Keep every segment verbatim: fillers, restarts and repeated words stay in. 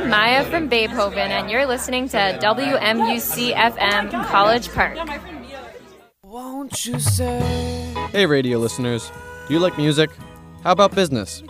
I'm Maya from Babehoven, and you're listening to W M U C F M College Park. Won't you say? Hey, radio listeners. Do you like music? How about business?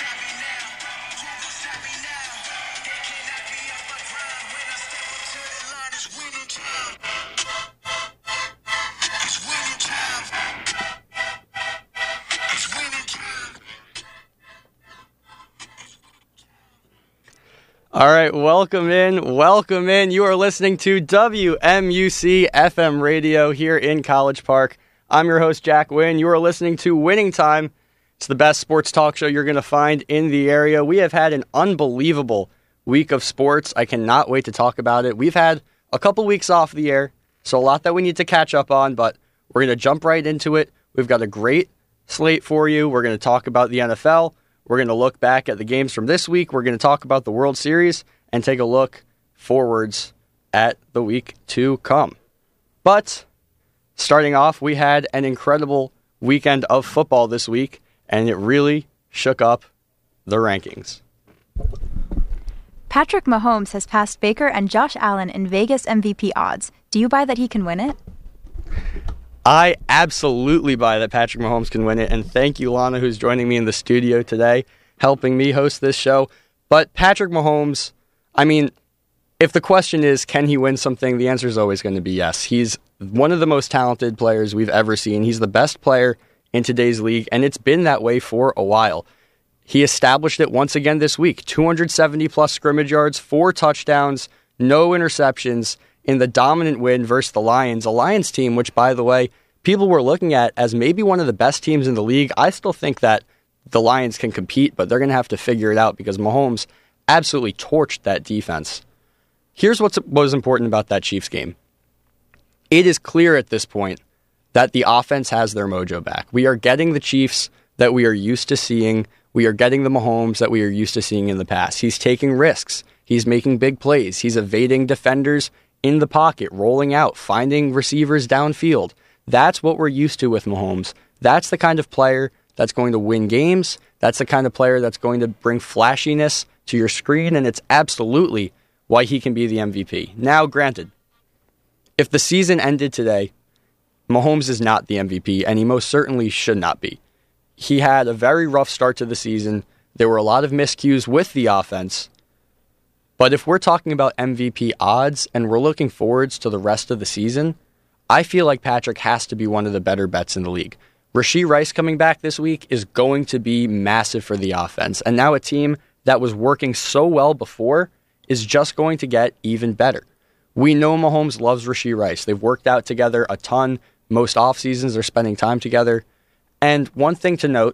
All right, welcome in, welcome in. You are listening to W M U C F M Radio here in College Park. I'm your host, Jack Wynn. You are listening to Winning Time. It's the best sports talk show you're going to find in the area. We have had an unbelievable week of sports. I cannot wait to talk about it. We've had a couple weeks off the air, so a lot that we need to catch up on, but we're going to jump right into it. We've got a great slate for you. We're going to talk about the N F L. We're going to look back at the games from this week. We're going to talk about the World Series and take a look forwards at the week to come. But starting off, we had an incredible weekend of football this week, and it really shook up the rankings. Patrick Mahomes has passed Baker and Josh Allen in Vegas M V P odds. Do you buy that he can win it? I absolutely buy that Patrick Mahomes can win it, and thank you, Lana, who's joining me in the studio today, helping me host this show. But Patrick Mahomes, I mean, if the question is, can he win something, the answer is always going to be yes. He's one of the most talented players we've ever seen. He's the best player in today's league, and it's been that way for a while. He established it once again this week. two hundred seventy plus scrimmage yards, four touchdowns, no interceptions, in the dominant win versus the Lions, a Lions team, which, by the way, people were looking at as maybe one of the best teams in the league. I still think that the Lions can compete, but they're going to have to figure it out because Mahomes absolutely torched that defense. Here's what's, what was important about that Chiefs game. It is clear at this point that the offense has their mojo back. We are getting the Chiefs that we are used to seeing. We are getting the Mahomes that we are used to seeing in the past. He's taking risks. He's making big plays. He's evading defenders in the pocket, rolling out, finding receivers downfield. That's what we're used to with Mahomes. That's the kind of player that's going to win games. That's the kind of player that's going to bring flashiness to your screen, and it's absolutely why he can be the M V P. Now, granted, if the season ended today, Mahomes is not the M V P, and he most certainly should not be. He had a very rough start to the season. There were a lot of miscues with the offense. But if we're talking about M V P odds and we're looking forwards to the rest of the season, I feel like Patrick has to be one of the better bets in the league. Rashee Rice coming back this week is going to be massive for the offense. And now a team that was working so well before is just going to get even better. We know Mahomes loves Rashee Rice. They've worked out together a ton. Most off seasons, they're spending time together. And one thing to note,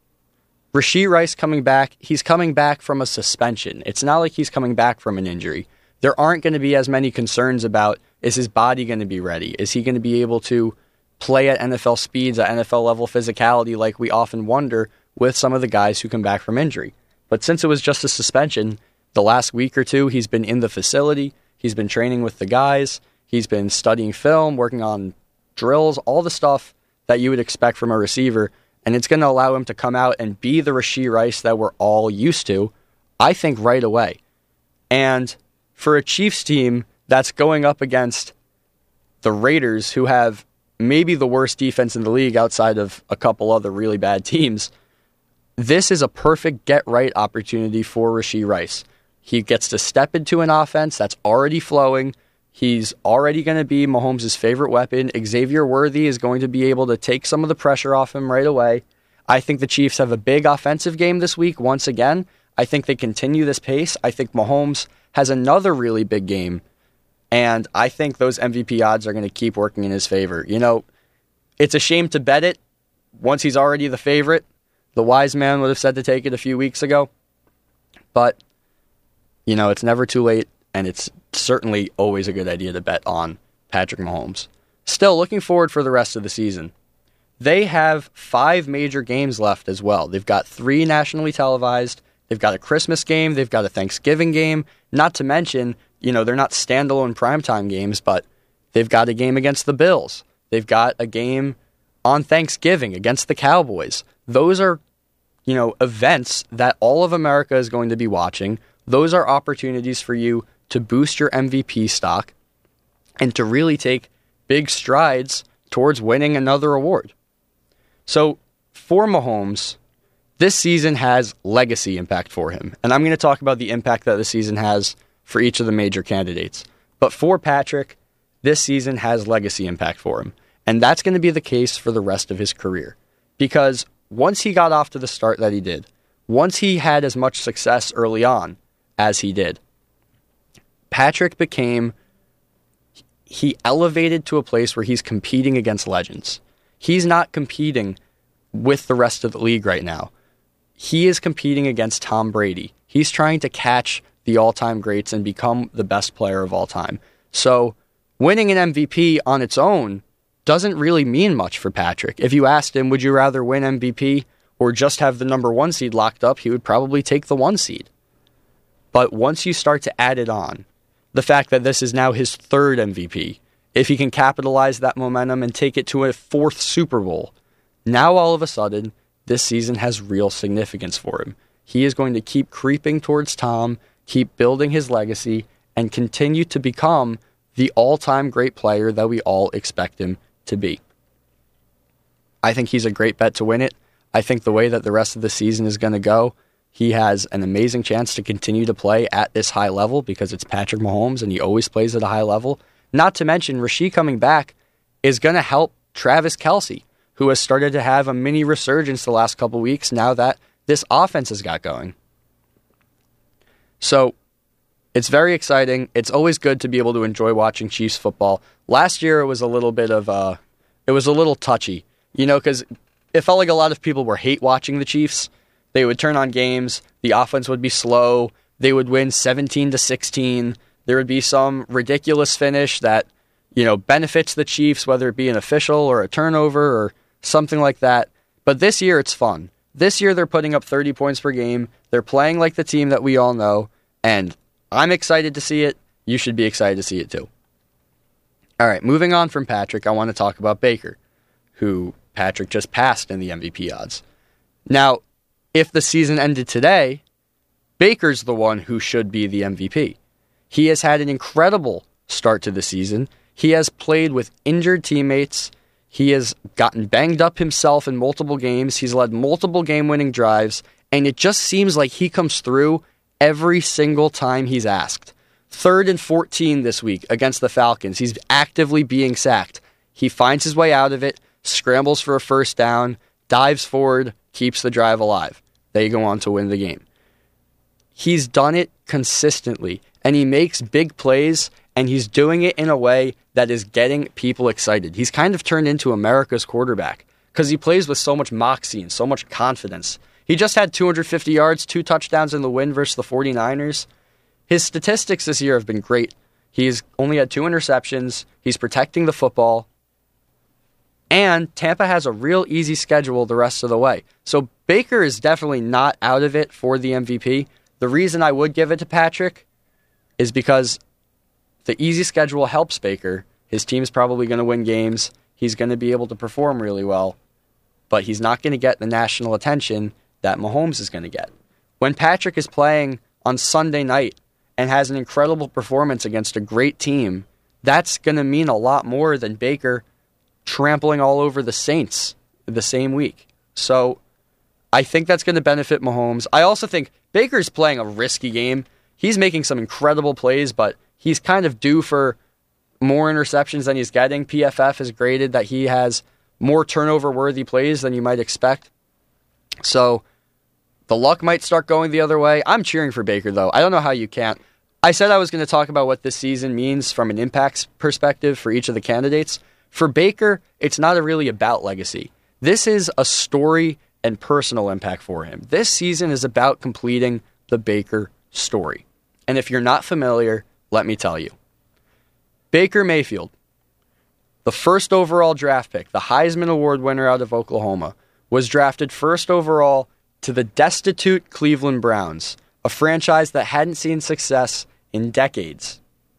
Rashee Rice coming back, he's coming back from a suspension. It's not like he's coming back from an injury. There aren't going to be as many concerns about, is his body going to be ready? Is he going to be able to play at N F L speeds, at N F L level physicality like we often wonder with some of the guys who come back from injury? But since it was just a suspension, the last week or two, he's been in the facility. He's been training with the guys. He's been studying film, working on drills, all the stuff that you would expect from a receiver. And it's going to allow him to come out and be the Rashee Rice that we're all used to, I think, right away. And for a Chiefs team that's going up against the Raiders, who have maybe the worst defense in the league outside of a couple other really bad teams, this is a perfect get-right opportunity for Rashee Rice. He gets to step into an offense that's already flowing. He's already going to be Mahomes' favorite weapon. Xavier Worthy is going to be able to take some of the pressure off him right away. I think the Chiefs have a big offensive game this week once again. I think they continue this pace. I think Mahomes has another really big game. And I think those M V P odds are going to keep working in his favor. You know, it's a shame to bet it once he's already the favorite. The wise man would have said to take it a few weeks ago. But, you know, it's never too late. And it's certainly always a good idea to bet on Patrick Mahomes. Still, looking forward for the rest of the season. They have five major games left as well. They've got three nationally televised. They've got a Christmas game. They've got a Thanksgiving game. Not to mention, you know, they're not standalone primetime games, but they've got a game against the Bills. They've got a game on Thanksgiving against the Cowboys. Those are, you know, events that all of America is going to be watching those are opportunities for you to boost your M V P stock and to really take big strides towards winning another award. So for Mahomes, this season has legacy impact for him. And I'm going to talk about the impact that the season has for each of the major candidates. But for Patrick, this season has legacy impact for him. And that's going to be the case for the rest of his career. Because once he got off to the start that he did, once he had as much success early on as he did, Patrick became, he elevated to a place where he's competing against legends. He's not competing with the rest of the league right now. He is competing against Tom Brady. He's trying to catch the all-time greats and become the best player of all time. So winning an M V P on its own doesn't really mean much for Patrick. If you asked him, would you rather win M V P or just have the number one seed locked up, he would probably take the one seed. But once you start to add it on, the fact that this is now his third M V P, if he can capitalize that momentum and take it to a fourth Super Bowl, now all of a sudden, this season has real significance for him. He is going to keep creeping towards Tom, keep building his legacy, and continue to become the all-time great player that we all expect him to be. I think he's a great bet to win it. I think the way that the rest of the season is going to go, he has an amazing chance to continue to play at this high level because it's Patrick Mahomes and he always plays at a high level. Not to mention, Rashid coming back is going to help Travis Kelce, who has started to have a mini resurgence the last couple weeks now that this offense has got going. So it's very exciting. It's always good to be able to enjoy watching Chiefs football. Last year it was a little bit of uh it was a little touchy, you know, because it felt like a lot of people were hate watching the Chiefs. They would turn on games, the offense would be slow, they would win seventeen to sixteen. There would be some ridiculous finish that, you know, benefits the Chiefs, whether it be an official or a turnover or something like that. But this year it's fun. This year they're putting up thirty points per game. They're playing like the team that we all know, and I'm excited to see it. You should be excited to see it too. All right, moving on from Patrick, I want to talk about Baker, who Patrick just passed in the M V P odds. Now, if the season ended today, Baker's the one who should be the M V P. He has had an incredible start to the season. He has played with injured teammates. He has gotten banged up himself in multiple games. He's led multiple game-winning drives, and it just seems like he comes through every single time he's asked. Third and fourteen this week against the Falcons. He's actively being sacked. He finds his way out of it, scrambles for a first down, dives forward, keeps the drive alive. They go on to win the game. He's done it consistently, and he makes big plays, and he's doing it in a way that is getting people excited. He's kind of turned into America's quarterback because he plays with so much moxie and so much confidence. He just had two hundred fifty yards, two touchdowns in the win versus the 49ers. His statistics this year have been great. He's only had two interceptions. He's protecting the football. And Tampa has a real easy schedule the rest of the way. So Baker is definitely not out of it for the M V P. The reason I would give it to Patrick is because the easy schedule helps Baker. His team's probably going to win games. He's going to be able to perform really well. But he's not going to get the national attention that Mahomes is going to get. When Patrick is playing on Sunday night and has an incredible performance against a great team, that's going to mean a lot more than Baker trampling all over the Saints the same week. So I think that's going to benefit Mahomes. I also think Baker's playing a risky game. He's making some incredible plays, but he's kind of due for more interceptions than he's getting. P F F has graded that he has more turnover-worthy plays than you might expect. So the luck might start going the other way. I'm cheering for Baker, though. I don't know how you can't. I said I was going to talk about what this season means from an impact perspective for each of the candidates. For Baker, it's not really about legacy. This is a story and personal impact for him. This season is about completing the Baker story. And if you're not familiar, let me tell you. Baker Mayfield, the first overall draft pick, the Heisman Award winner out of Oklahoma, was drafted first overall to the destitute Cleveland Browns, a franchise that hadn't seen success in decades.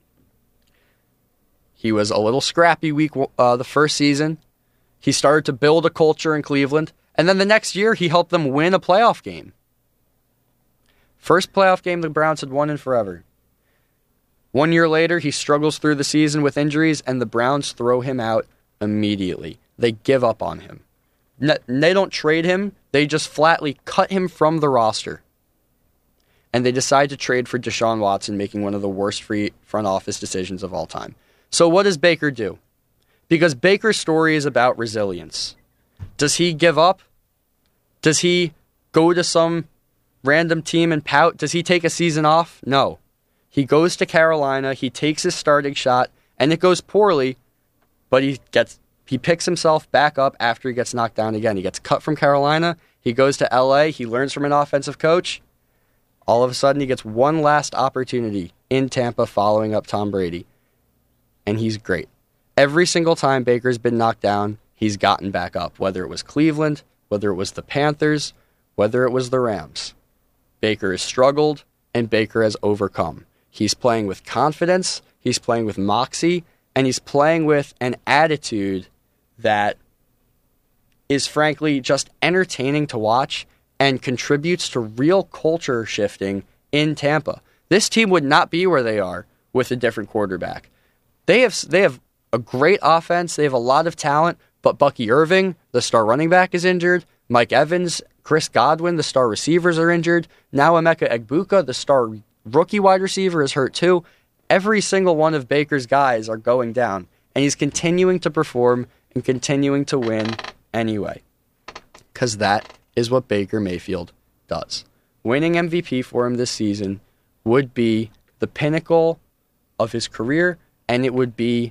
He was a little scrappy week uh, the first season. He started to build a culture in Cleveland, and then the next year he helped them win a playoff game. First playoff game the Browns had won in forever. One year later, he struggles through the season with injuries, and the Browns throw him out immediately. They give up on him. They don't trade him. They just flatly cut him from the roster. And they decide to trade for Deshaun Watson, making one of the worst free front office decisions of all time. So what does Baker do? Because Baker's story is about resilience. Does he give up? Does he go to some random team and pout? Does he take a season off? No. He goes to Carolina, he takes his starting shot, and it goes poorly, but he gets he picks himself back up after he gets knocked down again. He gets cut from Carolina, he goes to L A, he learns from an offensive coach. All of a sudden, he gets one last opportunity in Tampa following up Tom Brady, and he's great. Every single time Baker's been knocked down, he's gotten back up, whether it was Cleveland, whether it was the Panthers, whether it was the Rams. Baker has struggled, and Baker has overcome. He's playing with confidence, he's playing with moxie, and he's playing with an attitude that is frankly just entertaining to watch and contributes to real culture shifting in Tampa. This team would not be where they are with a different quarterback. They have they have a great offense, they have a lot of talent, but Bucky Irving, the star running back, is injured. Mike Evans, Chris Godwin, the star receivers, are injured. Now Emeka Egbuka, the star rookie wide receiver, is hurt too. Every single one of Baker's guys are going down, and he's continuing to perform and continuing to win anyway. Because that is what Baker Mayfield does. Winning M V P for him this season would be the pinnacle of his career, and it would be,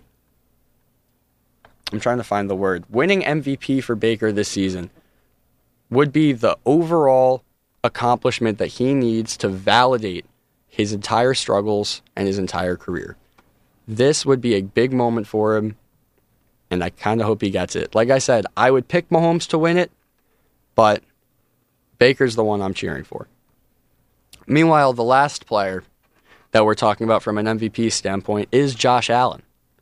I'm trying to find the word, winning M V P for Baker this season would be the overall accomplishment that he needs to validate his entire struggles and his entire career. This would be a big moment for him, and I kind of hope he gets it. Like I said, I would pick Mahomes to win it, but Baker's the one I'm cheering for. Meanwhile, the last player that we're talking about from an M V P standpoint is Josh Allen,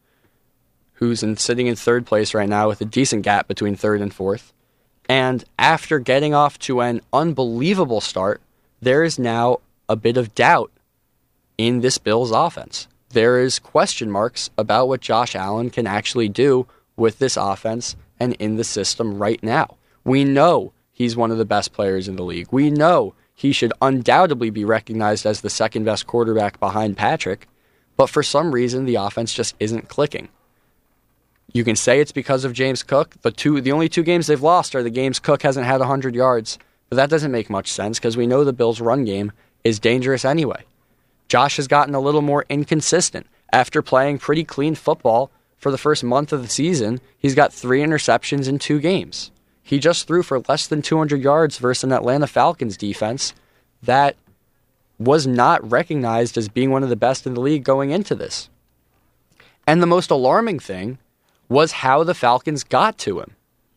who's in, sitting in third place right now with a decent gap between third and fourth. And after getting off to an unbelievable start, there is now a bit of doubt in this Bills offense. There is question marks about what Josh Allen can actually do with this offense and in the system right now. We know he's one of the best players in the league. We know he should undoubtedly be recognized as the second best quarterback behind Patrick, but for some reason the offense just isn't clicking. You can say it's because of James Cook. The two, the only two games they've lost are the games Cook hasn't had one hundred yards, but that doesn't make much sense because we know the Bills' run game is dangerous anyway. Josh has gotten a little more inconsistent. After playing pretty clean football for the first month of the season, he's got three interceptions in two games. He just threw for less than two hundred yards versus an Atlanta Falcons defense that was not recognized as being one of the best in the league going into this. And the most alarming thing was how the Falcons got to him.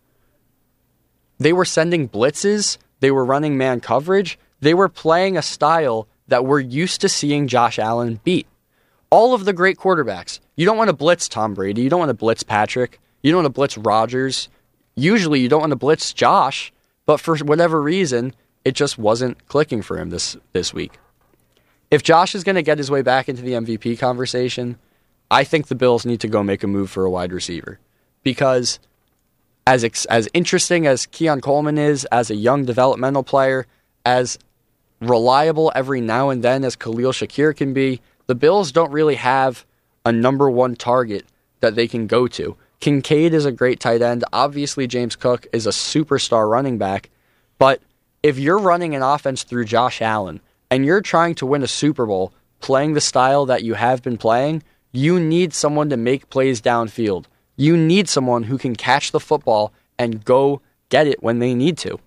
They were sending blitzes, they were running man coverage, they were playing a style that we're used to seeing Josh Allen beat. All of the great quarterbacks, you don't want to blitz Tom Brady, you don't want to blitz Patrick, you don't want to blitz Rodgers. Usually you don't want to blitz Josh, but for whatever reason, it just wasn't clicking for him this, this week. If Josh is going to get his way back into the M V P conversation, I think the Bills need to go make a move for a wide receiver. Because as as interesting as Keon Coleman is, as a young developmental player, as reliable every now and then as Khalil Shakir can be, the Bills don't really have a number one target that they can go to. Kincaid is a great tight end. Obviously, James Cook is a superstar running back. But if you're running an offense through Josh Allen and you're trying to win a Super Bowl playing the style that you have been playing, you need someone to make plays downfield. You need someone who can catch the football and go get it when they need to.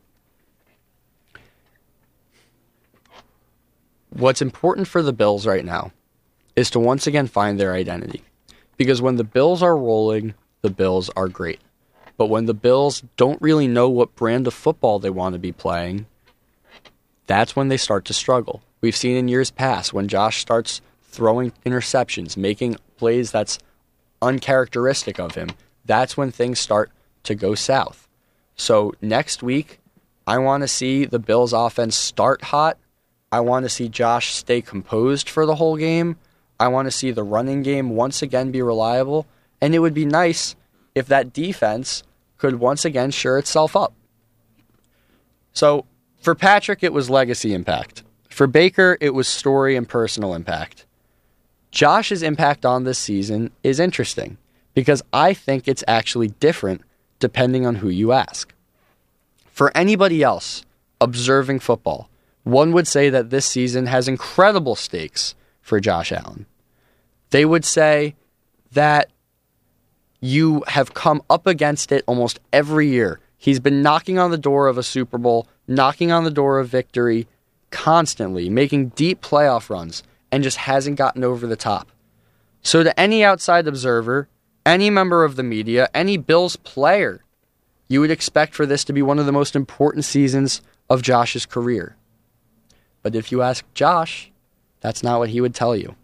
What's important for the Bills right now is to once again find their identity. Because when the Bills are rolling, the Bills are great. But when the Bills don't really know what brand of football they want to be playing, that's when they start to struggle. We've seen in years past when Josh starts throwing interceptions, making plays that's uncharacteristic of him, that's when things start to go south. So next week, I want to see the Bills offense start hot, I want to see Josh stay composed for the whole game. I want to see the running game once again be reliable. And it would be nice if that defense could once again shore itself up. So for Patrick, it was legacy impact. For Baker, it was story and personal impact. Josh's impact on this season is interesting because I think it's actually different depending on who you ask. For anybody else observing football, one would say that this season has incredible stakes for Josh Allen. They would say that you have come up against it almost every year. He's been knocking on the door of a Super Bowl, knocking on the door of victory constantly, making deep playoff runs, and just hasn't gotten over the top. So to any outside observer, any member of the media, any Bills player, you would expect for this to be one of the most important seasons of Josh's career. But if you ask Josh, that's not what he would tell you.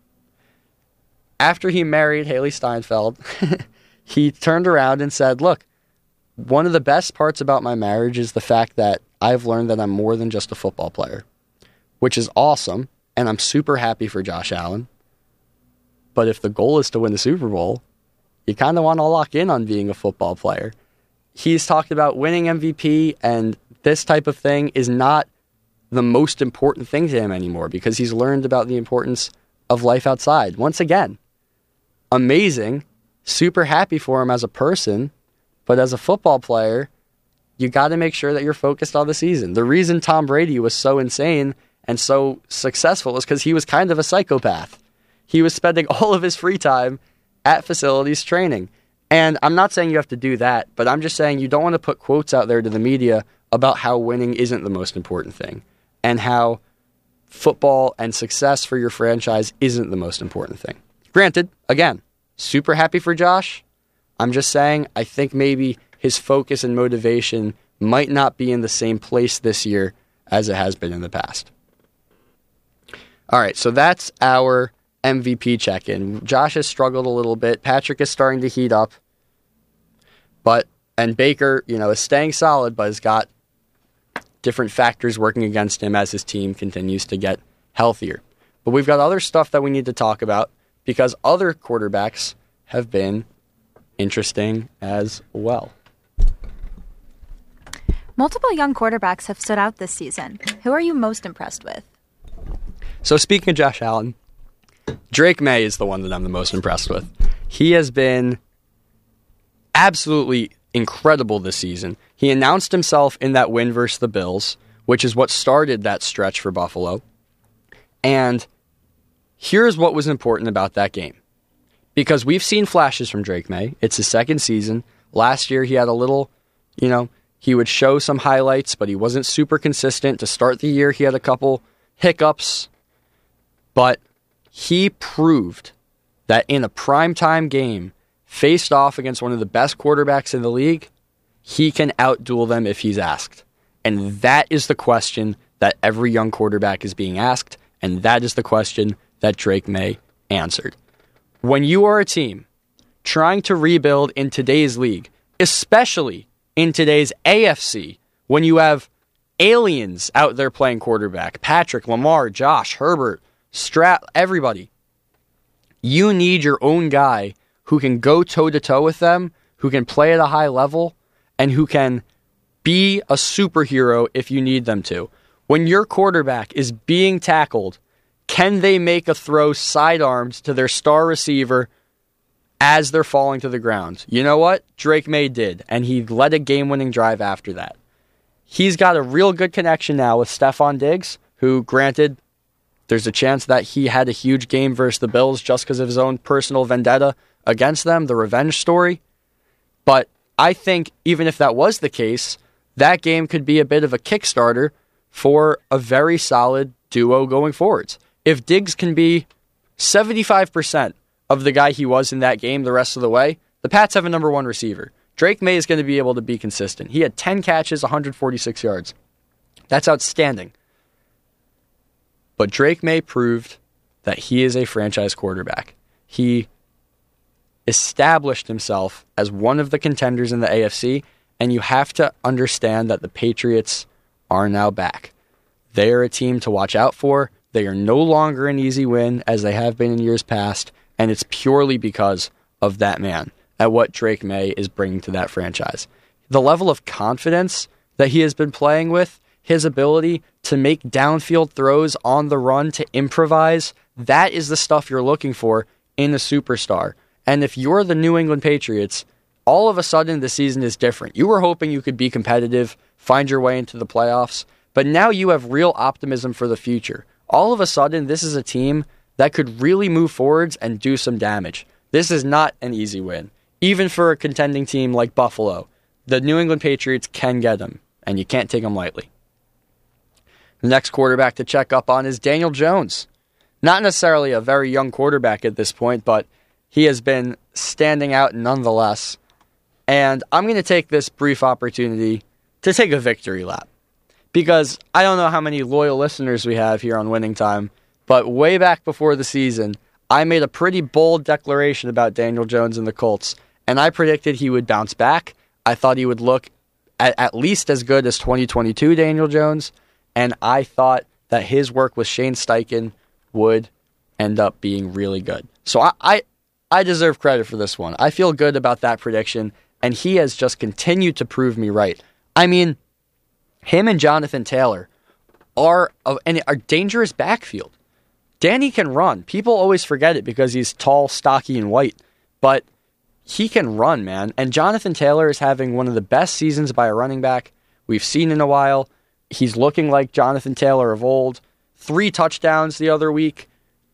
After he married Haley Steinfeld, he turned around and said, look, one of the best parts about my marriage is the fact that I've learned that I'm more than just a football player, which is awesome, and I'm super happy for Josh Allen. But if the goal is to win the Super Bowl, you kind of want to lock in on being a football player. He's talked about winning M V P, and this type of thing is not the most important thing to him anymore because he's learned about the importance of life outside. Once again, amazing, super happy for him as a person, but as a football player, you got to make sure that you're focused on the season. The reason Tom Brady was so insane and so successful is because he was kind of a psychopath. He was spending all of his free time at facilities training. And I'm not saying you have to do that, but I'm just saying you don't want to put quotes out there to the media about how winning isn't the most important thing and how football and success for your franchise isn't the most important thing. Granted, again, super happy for Josh. I'm just saying I think maybe his focus and motivation might not be in the same place this year as it has been in the past. All right, so that's our M V P check-in. Josh has struggled a little bit. Patrick is starting to heat up. But, and Baker, you know, is staying solid, but has got different factors working against him as his team continues to get healthier. But we've got other stuff that we need to talk about because other quarterbacks have been interesting as well. Multiple young quarterbacks have stood out this season. Who are you most impressed with? So speaking of Josh Allen, Drake May is the one that I'm the most impressed with. He has been absolutely incredible this season. He announced himself in that win versus the Bills, which is what started that stretch for Buffalo. And here's what was important about that game. Because we've seen flashes from Drake May. It's his second season. Last year he had a little, you know, he would show some highlights, but he wasn't super consistent. To start the year, he had a couple hiccups. But he proved that in a primetime game, faced off against one of the best quarterbacks in the league, he can outduel them if he's asked. And that is the question that every young quarterback is being asked, and that is the question that Drake May answered. When you are a team trying to rebuild in today's league, especially in today's A F C, when you have aliens out there playing quarterback, Patrick, Lamar, Josh, Herbert, Strat, everybody, you need your own guy who can go toe-to-toe with them, who can play at a high level, and who can be a superhero if you need them to. When your quarterback is being tackled, can they make a throw sidearmed to their star receiver as they're falling to the ground? You know what? Drake May did, and he led a game-winning drive after that. He's got a real good connection now with Stephon Diggs, who, granted, there's a chance that he had a huge game versus the Bills just because of his own personal vendetta against them, the revenge story. But I think even if that was the case, that game could be a bit of a Kickstarter for a very solid duo going forwards. If Diggs can be seventy-five percent of the guy he was in that game the rest of the way, the Pats have a number one receiver. Drake May is going to be able to be consistent. He had ten catches, one hundred forty-six yards. That's outstanding. But Drake May proved that he is a franchise quarterback. He established himself as one of the contenders in the A F C, and you have to understand that the Patriots are now back. They are a team to watch out for. They are no longer an easy win as they have been in years past, and it's purely because of that man, at what Drake May is bringing to that franchise. The level of confidence that he has been playing with, his ability to make downfield throws on the run, to improvise, that is the stuff you're looking for in a superstar. And if you're the New England Patriots, all of a sudden the season is different. You were hoping you could be competitive, find your way into the playoffs, but now you have real optimism for the future. All of a sudden, this is a team that could really move forwards and do some damage. This is not an easy win. Even for a contending team like Buffalo, the New England Patriots can get them, and you can't take them lightly. The next quarterback to check up on is Daniel Jones. Not necessarily a very young quarterback at this point, but he has been standing out nonetheless. And I'm going to take this brief opportunity to take a victory lap. Because I don't know how many loyal listeners we have here on Winning Time, but way back before the season, I made a pretty bold declaration about Daniel Jones and the Colts, and I predicted he would bounce back. I thought he would look at, at least as good as twenty twenty-two Daniel Jones, and I thought that his work with Shane Steichen would end up being really good. So I, I, I deserve credit for this one. I feel good about that prediction, and he has just continued to prove me right. I mean, him and Jonathan Taylor are a, and are dangerous backfield. Danny can run. People always forget it because he's tall, stocky, and white. But he can run, man. And Jonathan Taylor is having one of the best seasons by a running back we've seen in a while. He's looking like Jonathan Taylor of old. Three touchdowns the other week.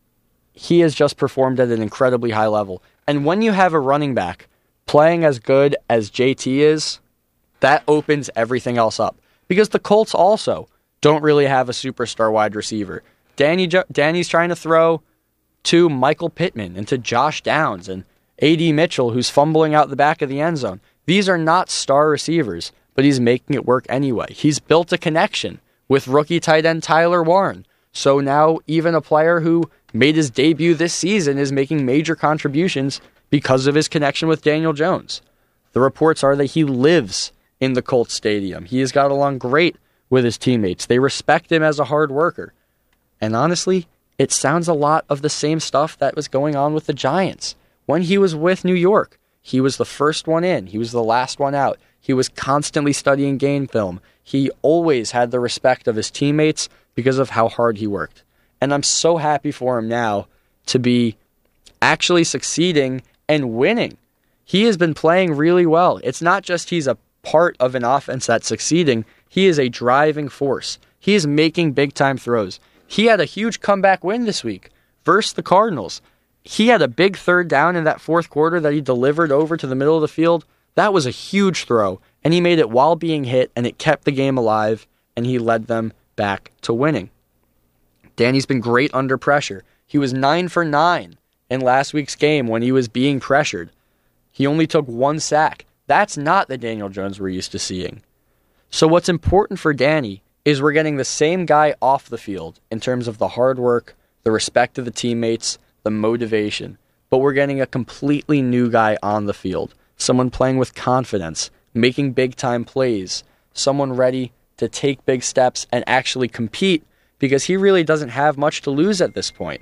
He has just performed at an incredibly high level. And when you have a running back playing as good as J T is, that opens everything else up. Because the Colts also don't really have a superstar wide receiver. Danny jo- Danny's trying to throw to Michael Pittman and to Josh Downs and A D Mitchell, who's fumbling out the back of the end zone. These are not star receivers, but he's making it work anyway. He's built a connection with rookie tight end Tyler Warren. So now even a player who made his debut this season is making major contributions because of his connection with Daniel Jones. The reports are that he lives in the Colts stadium. He has got along great with his teammates. They respect him as a hard worker. And honestly, it sounds a lot of the same stuff that was going on with the Giants. When he was with New York, he was the first one in. He was the last one out. He was constantly studying game film. He always had the respect of his teammates because of how hard he worked. And I'm so happy for him now to be actually succeeding and winning. He has been playing really well. It's not just he's a part of an offense that's succeeding. He is a driving force. He is making big-time throws. He had a huge comeback win this week versus the Cardinals. He had a big third down in that fourth quarter that he delivered over to the middle of the field. That was a huge throw, and he made it while being hit, and it kept the game alive, and he led them back to winning. Danny's been great under pressure. He was nine for nine in last week's game when he was being pressured. He only took one sack. That's not the Daniel Jones we're used to seeing. So what's important for Danny is we're getting the same guy off the field in terms of the hard work, the respect of the teammates, the motivation, but we're getting a completely new guy on the field, someone playing with confidence, making big-time plays, someone ready to take big steps and actually compete because he really doesn't have much to lose at this point.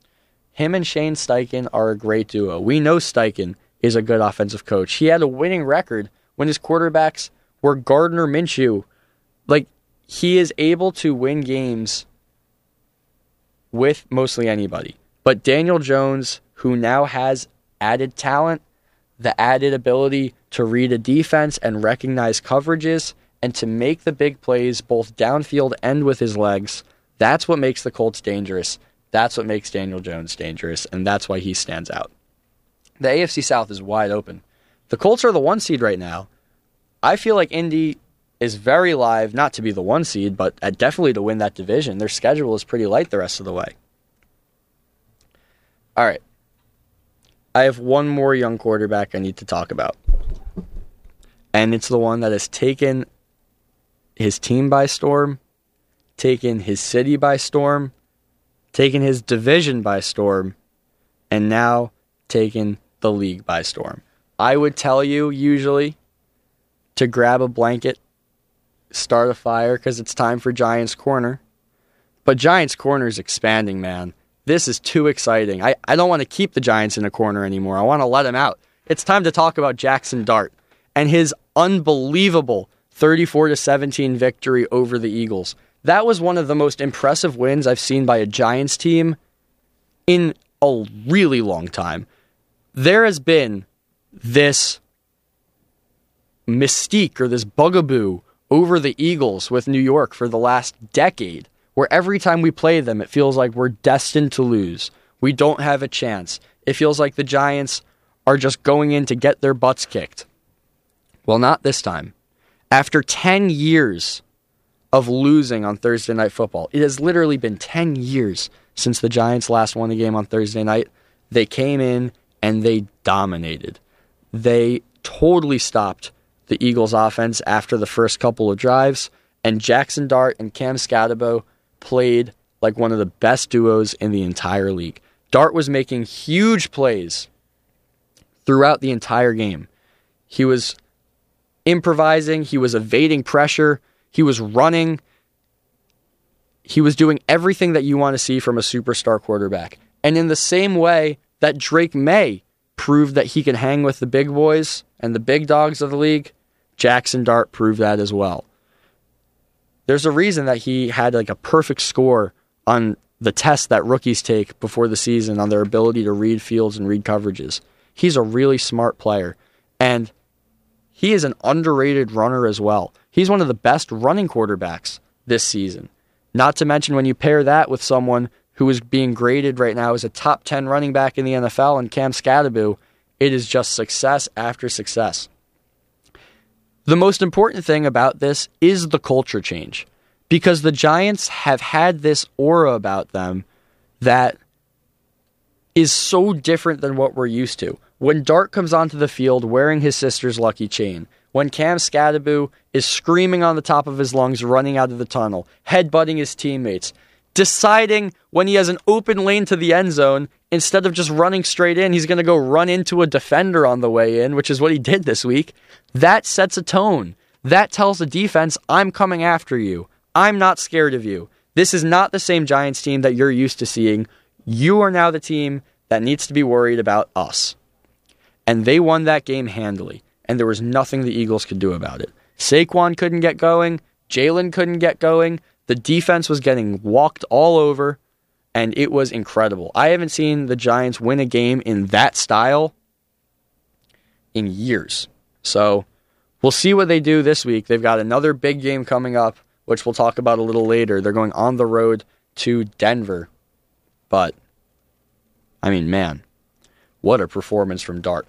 Him and Shane Steichen are a great duo. We know Steichen is a good offensive coach. He had a winning record when his quarterbacks were Gardner Minshew. Like, he is able to win games with mostly anybody. But Daniel Jones, who now has added talent, the added ability to read a defense and recognize coverages, and to make the big plays both downfield and with his legs, that's what makes the Colts dangerous. That's what makes Daniel Jones dangerous, and that's why he stands out. The A F C South is wide open. The Colts are the one seed right now. I feel like Indy is very live, not to be the one seed, but definitely to win that division. Their schedule is pretty light the rest of the way. All right. I have one more young quarterback I need to talk about. And it's the one that has taken his team by storm, taken his city by storm, taken his division by storm, and now taken the league by storm. I would tell you, usually, to grab a blanket, start a fire, because it's time for Giants Corner. But Giants corner is expanding, man. This is too exciting. I, I don't want to keep the Giants in a corner anymore. I want to let them out. It's time to talk about Jackson Dart and his unbelievable thirty-four to seventeen victory over the Eagles. That was one of the most impressive wins I've seen by a Giants team in a really long time. There has been this mystique or this bugaboo over the Eagles with New York for the last decade, where every time we play them, it feels like we're destined to lose. We don't have a chance. It feels like the Giants are just going in to get their butts kicked. Well, not this time. After ten years of losing on Thursday Night Football, it has literally been ten years since the Giants last won a game on Thursday night. They came in and they dominated. They totally stopped the Eagles' offense after the first couple of drives, and Jackson Dart and Cam Scatabo played like one of the best duos in the entire league. Dart was making huge plays throughout the entire game. He was improvising, he was evading pressure, he was running, he was doing everything that you want to see from a superstar quarterback. And in the same way that Drake May proved that he can hang with the big boys and the big dogs of the league, Jackson Dart proved that as well. There's a reason that he had like a perfect score on the test that rookies take before the season on their ability to read fields and read coverages. He's a really smart player, and he is an underrated runner as well. He's one of the best running quarterbacks this season. Not to mention when you pair that with someone who is being graded right now as a top ten running back in the N F L and Cam Scatabo, it is just success after success. The most important thing about this is the culture change, because the Giants have had this aura about them that is so different than what we're used to. When Dart comes onto the field wearing his sister's lucky chain, when Cam Scatabo is screaming on the top of his lungs running out of the tunnel, headbutting his teammates, deciding when he has an open lane to the end zone, instead of just running straight in, he's going to go run into a defender on the way in, which is what he did this week. That sets a tone. That tells the defense, I'm coming after you. I'm not scared of you. This is not the same Giants team that you're used to seeing. You are now the team that needs to be worried about us. And they won that game handily, and there was nothing the Eagles could do about it. Saquon couldn't get going. Jalen couldn't get going. The defense was getting walked all over, and it was incredible. I haven't seen the Giants win a game in that style in years. So we'll see what they do this week. They've got another big game coming up, which we'll talk about a little later. They're going on the road to Denver. But, I mean, man, what a performance from Dart.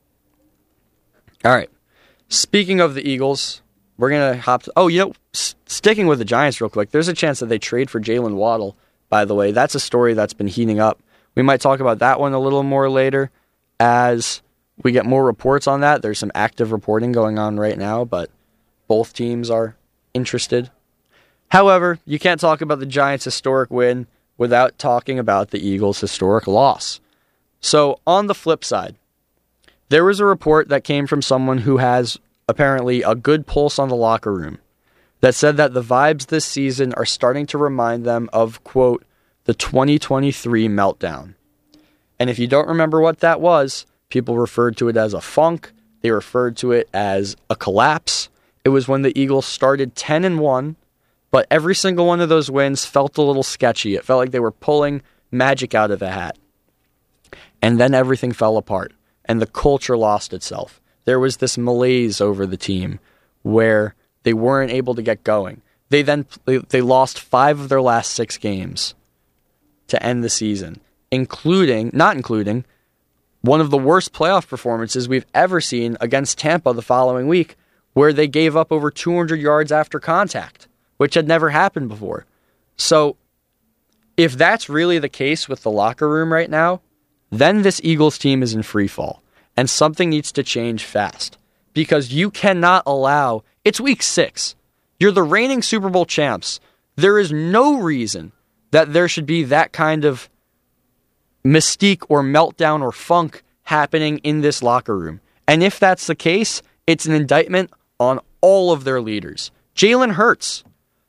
All right. Speaking of the Eagles, we're going to hop to... Oh, you know, s- sticking with the Giants real quick, there's a chance that they trade for Jalen Waddle, by the way. That's a story that's been heating up. We might talk about that one a little more later as we get more reports on that. There's some active reporting going on right now, but both teams are interested. However, you can't talk about the Giants' historic win without talking about the Eagles' historic loss. So, on the flip side, there was a report that came from someone who has apparently a good pulse on the locker room that said that the vibes this season are starting to remind them of, quote, the twenty twenty-three meltdown. And if you don't remember what that was, people referred to it as a funk. They referred to it as a collapse. It was when the Eagles started ten and one, but every single one of those wins felt a little sketchy. It felt like they were pulling magic out of a hat. And then everything fell apart, and the culture lost itself. There was this malaise over the team where they weren't able to get going. They then they, they lost five of their last six games to end the season, including, not including, one of the worst playoff performances we've ever seen against Tampa the following week, where they gave up over two hundred yards after contact, which had never happened before. So, if that's really the case with the locker room right now, then this Eagles team is in free fall, and something needs to change fast, because you cannot allow... It's week six. You're the reigning Super Bowl champs. There is no reason that there should be that kind of mystique or meltdown or funk happening in this locker room. And if that's the case, it's an indictment on all of their leaders. Jalen Hurts,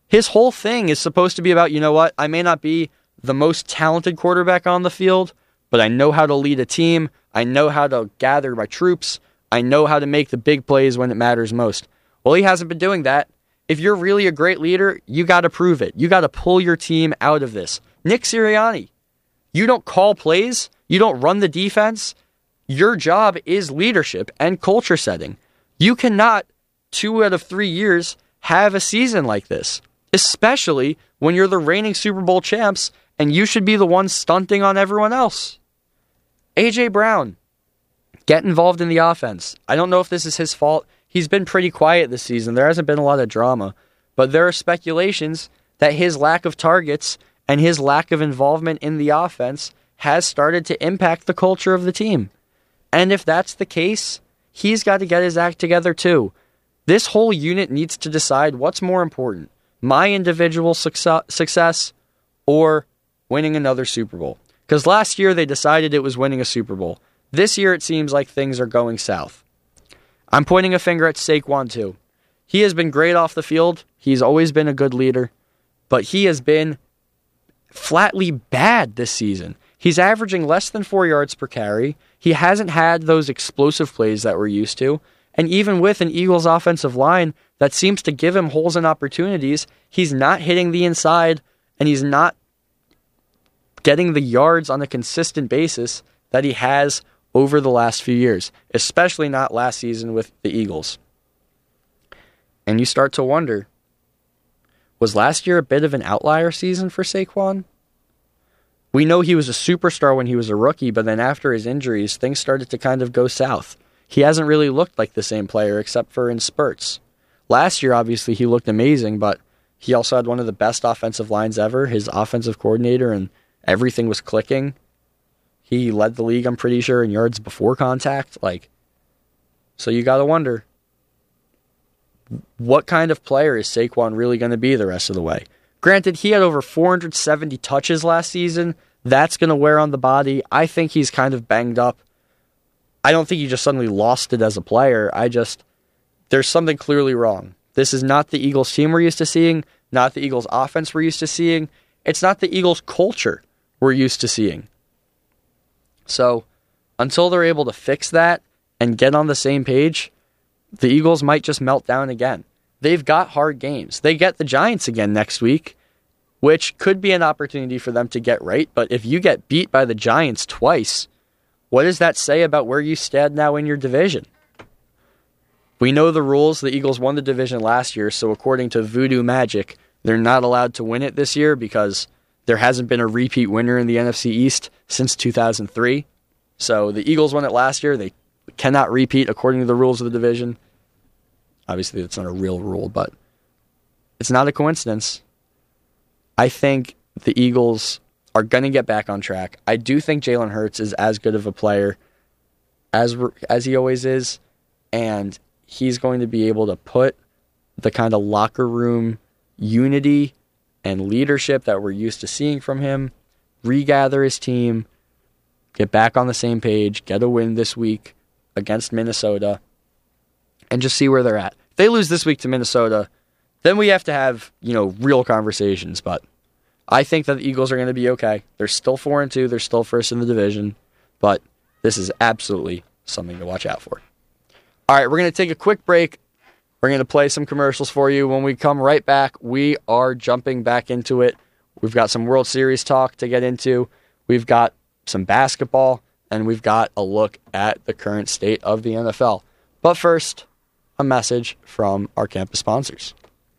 His whole thing is supposed to be about, you know what, I may not be the most talented quarterback on the field, but I know how to lead a team. I know how to gather my troops. I know how to make the big plays when it matters most. Well, he hasn't been doing that. If you're really a great leader, you got to prove it. You got to pull your team out of this. Nick Sirianni, you don't call plays. You don't run the defense. Your job is leadership and culture setting. You cannot, two out of three years, have a season like this, especially when you're the reigning Super Bowl champs and you should be the one stunting on everyone else. A J. Brown, get involved in the offense. I don't know if this is his fault. He's been pretty quiet this season. There hasn't been a lot of drama, but there are speculations that his lack of targets and his lack of involvement in the offense has started to impact the culture of the team. And if that's the case, he's got to get his act together too. This whole unit needs to decide what's more important, my individual success, success or winning another Super Bowl. Because last year they decided it was winning a Super Bowl. This year it seems like things are going south. I'm pointing a finger at Saquon too. He has been great off the field. He's always been a good leader. But he has been flatly bad this season. He's averaging less than four yards per carry. He hasn't had those explosive plays that we're used to. And even with an Eagles offensive line that seems to give him holes and opportunities, he's not hitting the inside and he's not getting the yards on a consistent basis that he has over the last few years, especially not last season with the Eagles. And you start to wonder, was last year a bit of an outlier season for Saquon? We know he was a superstar when he was a rookie, but then after his injuries, things started to kind of go south. He hasn't really looked like the same player except for in spurts. Last year, obviously, he looked amazing, but he also had one of the best offensive lines ever, his offensive coordinator, and everything was clicking. He led the league, I'm pretty sure, in yards before contact. Like, so you got to wonder, what kind of player is Saquon really going to be the rest of the way? Granted, he had over four hundred seventy touches last season. That's going to wear on the body. I think he's kind of banged up. I don't think he just suddenly lost it as a player. I just, there's something clearly wrong. This is not the Eagles team we're used to seeing, not the Eagles offense we're used to seeing. It's not the Eagles culture we're used to seeing. So, until they're able to fix that and get on the same page, the Eagles might just melt down again. They've got hard games. They get the Giants again next week, which could be an opportunity for them to get right. But if you get beat by the Giants twice, what does that say about where you stand now in your division? We know the rules. The Eagles won the division last year, so according to Voodoo Magic, they're not allowed to win it this year because there hasn't been a repeat winner in the N F C East since two thousand three. So the Eagles won it last year. They cannot repeat according to the rules of the division. Obviously, that's not a real rule, but it's not a coincidence. I think the Eagles are going to get back on track. I do think Jalen Hurts is as good of a player as as he always is, and he's going to be able to put the kind of locker room unity and leadership that we're used to seeing from him, regather his team, get back on the same page, get a win this week against Minnesota, and just see where they're at. If they lose this week to Minnesota, then we have to have, you know, real conversations, but I think that the Eagles are going to be okay. They're still four and two, they're still first in the division, but this is absolutely something to watch out for. All right, we're going to take a quick break. We're going to play some commercials for you. When we come right back, we are jumping back into it. We've got some World Series talk to get into. We've got some basketball, and we've got a look at the current state of the N F L. But first, a message from our campus sponsors.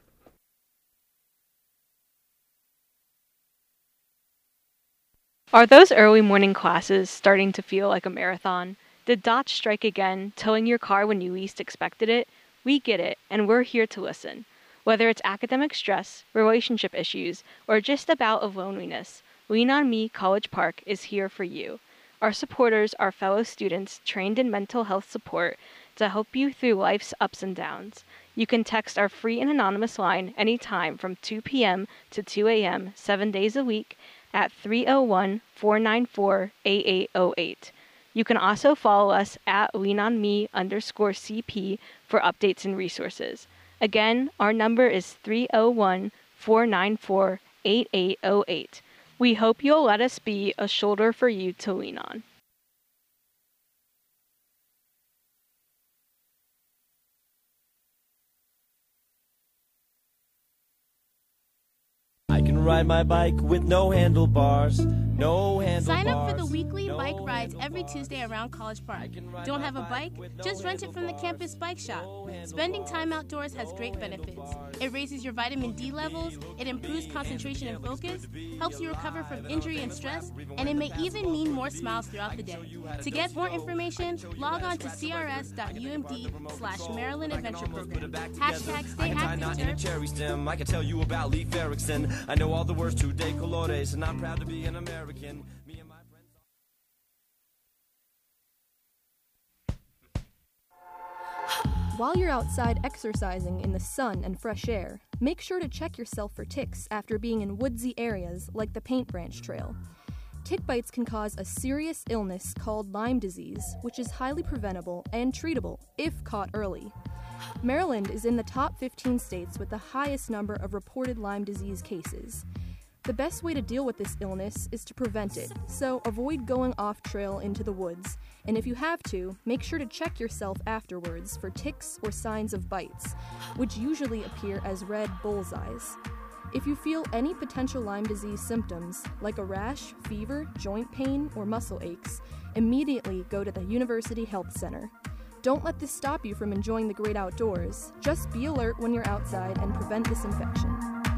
Are those early morning classes starting to feel like a marathon? Did Dodge strike again, towing your car when you least expected it? We get it, and we're here to listen. Whether it's academic stress, relationship issues, or just a bout of loneliness, Lean On Me College Park is here for you. Our supporters are fellow students trained in mental health support to help you through life's ups and downs. You can text our free and anonymous line anytime from two p.m. to two a.m., seven days a week, at three oh one, four nine four, eight eight oh eight. You can also follow us at leanonme underscore CP for updates and resources. Again, our number is three oh one, four nine four, eight eight zero eight. We hope you'll let us be a shoulder for you to lean on. I can ride my bike with no handlebars, no handlebars. Sign up for the weekly no bike rides every Tuesday around College Park. Don't have a bike? Just rent it from the campus bike shop. Spending time outdoors has great benefits. It raises your vitamin D levels, it improves concentration and focus, helps you recover from injury and stress, and it may even mean more smiles throughout the day. To get more information, log on to crs.umd slash Maryland Adventure Program. Hashtag stay active. I can tell you about Leif Erikson. I know all the words to de colores, and I'm proud to be an American. Me and my friends. While you're outside exercising in the sun and fresh air, make sure to check yourself for ticks after being in woodsy areas like the Paint Branch Trail. Tick bites can cause a serious illness called Lyme disease, which is highly preventable and treatable if caught early. Maryland is in the top fifteen states with the highest number of reported Lyme disease cases. The best way to deal with this illness is to prevent it, so avoid going off trail into the woods, and if you have to, make sure to check yourself afterwards for ticks or signs of bites, which usually appear as red bullseyes. If you feel any potential Lyme disease symptoms, like a rash, fever, joint pain, or muscle aches, immediately go to the University Health Center. Don't let this stop you from enjoying the great outdoors. Just be alert when you're outside and prevent this infection.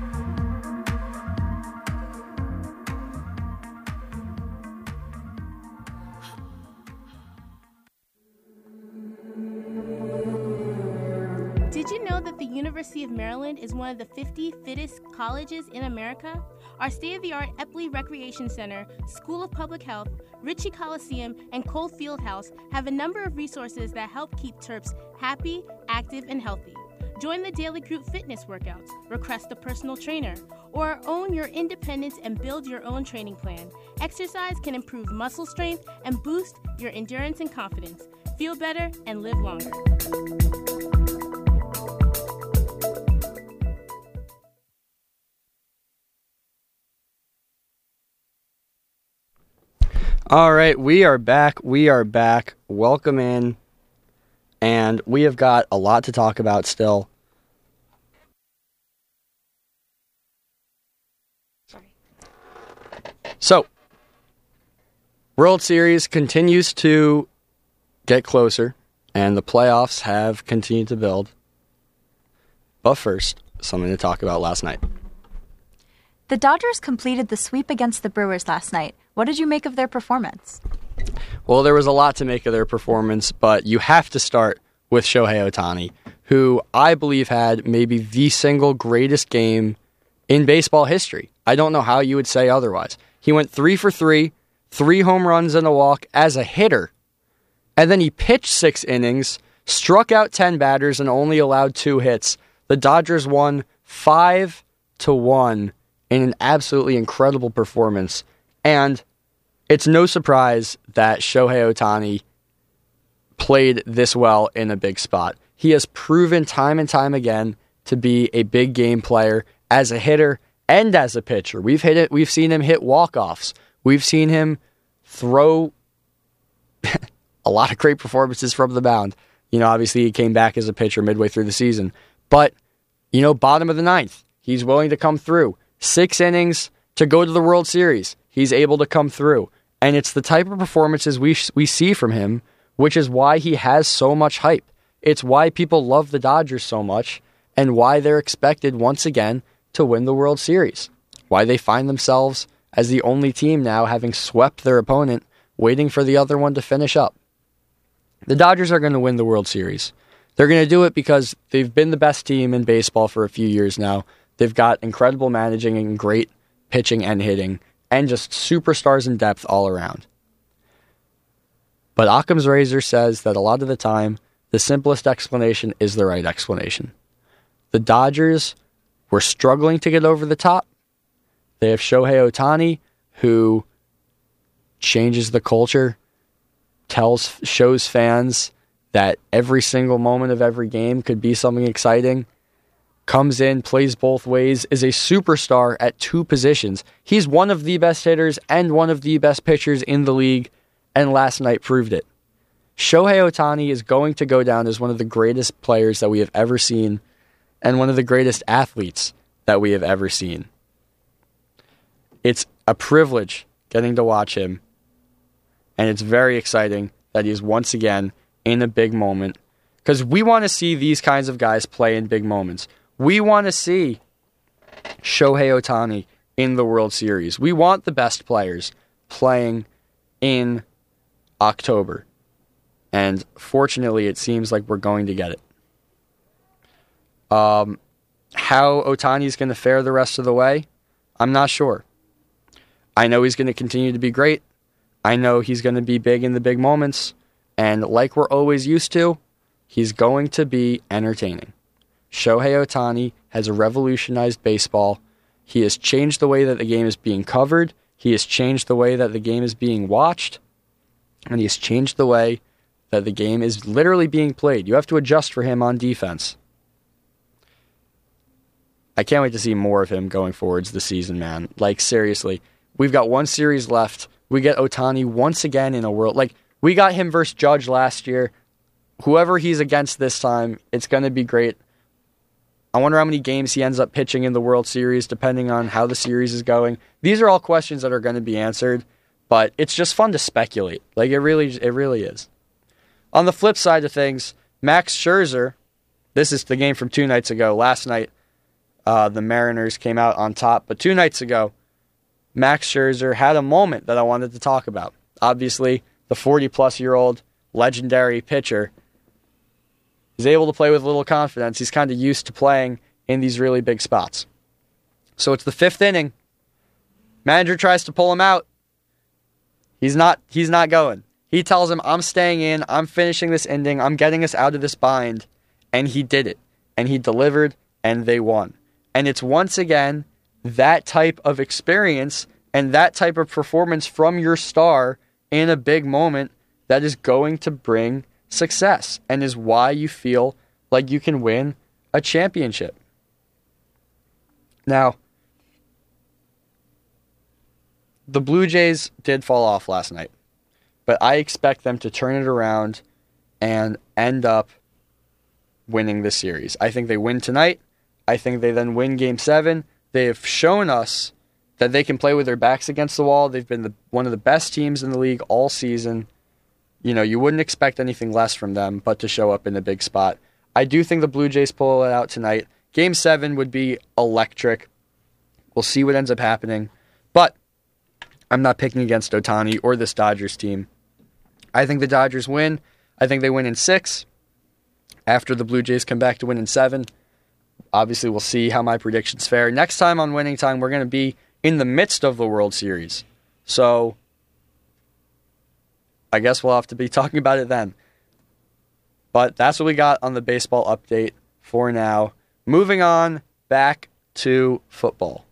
Did you know that the University of Maryland is one of the fifty fittest colleges in America? Our state-of-the-art Epley Recreation Center, School of Public Health, Ritchie Coliseum, and Cole Fieldhouse have a number of resources that help keep Terps happy, active, and healthy. Join the daily group fitness workouts, request a personal trainer, or own your independence and build your own training plan. Exercise can improve muscle strength and boost your endurance and confidence. Feel better and live longer. All right, we are back. We are back. Welcome in. And we have got a lot to talk about still. Sorry. So, World Series continues to get closer, and the playoffs have continued to build. But first, something to talk about last night. The Dodgers completed the sweep against the Brewers last night. What did you make of their performance? Well, there was a lot to make of their performance, but you have to start with Shohei Ohtani, who I believe had maybe the single greatest game in baseball history. I don't know how you would say otherwise. He went three for three, three home runs and a walk as a hitter, and then he pitched six innings, struck out ten batters, and only allowed two hits. The Dodgers won five to one in an absolutely incredible performance. And it's no surprise that Shohei Ohtani played this well in a big spot. He has proven time and time again to be a big game player as a hitter and as a pitcher. We've hit it. We've seen him hit walk-offs. We've seen him throw a lot of great performances from the mound. You know, obviously he came back as a pitcher midway through the season. But, you know, bottom of the ninth, he's willing to come through. Six innings to go to the World Series. He's able to come through. And it's the type of performances we we see from him, which is why he has so much hype. It's why people love the Dodgers so much, and why they're expected once again to win the World Series. Why they find themselves as the only team now having swept their opponent, waiting for the other one to finish up. The Dodgers are going to win the World Series. They're going to do it because they've been the best team in baseball for a few years now. They've got incredible managing and great pitching and hitting, and just superstars in depth all around. But Occam's razor says that a lot of the time, the simplest explanation is the right explanation. The Dodgers were struggling to get over the top. They have Shohei Ohtani, who changes the culture, tells, shows fans that every single moment of every game could be something exciting, comes in, plays both ways, is a superstar at two positions. He's one of the best hitters and one of the best pitchers in the league, and last night proved it. Shohei Ohtani is going to go down as one of the greatest players that we have ever seen and one of the greatest athletes that we have ever seen. It's a privilege getting to watch him, and it's very exciting that he's once again in a big moment, because we want to see these kinds of guys play in big moments. We want to see Shohei Ohtani in the World Series. We want the best players playing in October. And fortunately, it seems like we're going to get it. Um, how Ohtani's going to fare the rest of the way, I'm not sure. I know he's going to continue to be great. I know he's going to be big in the big moments. And like we're always used to, he's going to be entertaining. Shohei Ohtani has revolutionized baseball. He has changed the way that the game is being covered. He has changed the way that the game is being watched. And he has changed the way that the game is literally being played. You have to adjust for him on defense. I can't wait to see more of him going forwards this season, man. Like, seriously. We've got one series left. We get Ohtani once again in a world... Like, we got him versus Judge last year. Whoever he's against this time, it's going to be great. I wonder how many games he ends up pitching in the World Series, depending on how the series is going. These are all questions that are going to be answered, but it's just fun to speculate. Like, it really, it really is. On the flip side of things, Max Scherzer, this is the game from two nights ago. Last night, uh, the Mariners came out on top, but two nights ago, Max Scherzer had a moment that I wanted to talk about. Obviously, the forty-plus-year-old legendary pitcher is able to play with a little confidence. He's kind of used to playing in these really big spots. So it's the fifth inning. Manager tries to pull him out. He's not, he's not going. He tells him, I'm staying in, I'm finishing this inning, I'm getting us out of this bind. And he did it. And he delivered, and they won. And it's once again that type of experience and that type of performance from your star in a big moment that is going to bring success and is why you feel like you can win a championship. Now, the Blue Jays did fall off last night, but I expect them to turn it around and end up winning this series. I think they win tonight. I think they then win Game seven. They have shown us that they can play with their backs against the wall. They've been the, one of the best teams in the league all season. You know, you wouldn't expect anything less from them but to show up in a big spot. I do think the Blue Jays pull it out tonight. Game seven would be electric. We'll see what ends up happening. But I'm not picking against Ohtani or this Dodgers team. I think the Dodgers win. I think they win in six. After the Blue Jays come back to win in seven. Obviously, we'll see how my predictions fare. Next time on Winning Time, we're going to be in the midst of the World Series. So, I guess we'll have to be talking about it then. But that's what we got on the baseball update for now. Moving on back to football.